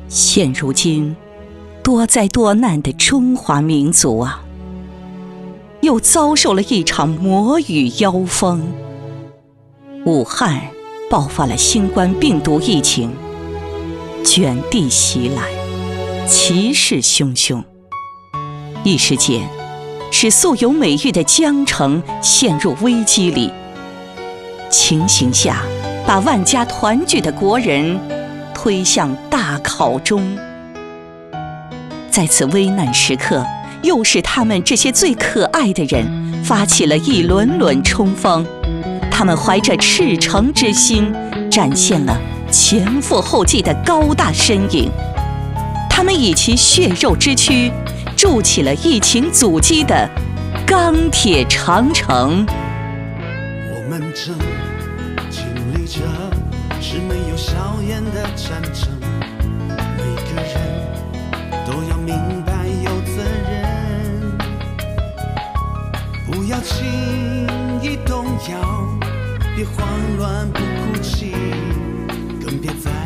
现如今多灾多难的中华民族啊，又遭受了一场魔雨妖风。武汉爆发了新冠病毒疫情，卷地袭来，气势汹汹，一时间使素有美誉的江城陷入危机里。情形下，把万家团聚的国人推向大考中。在此危难时刻，又使他们这些最可爱的人发起了一轮轮冲锋。他们怀着赤诚之心，展现了前赴后继的高大身影。他们以其血肉之躯，筑起了疫情阻击的钢铁长城。 我们正经历着是没有硝烟的战争，每个人都要明白有责任，不要轻易动摇，别慌乱不哭泣，更别再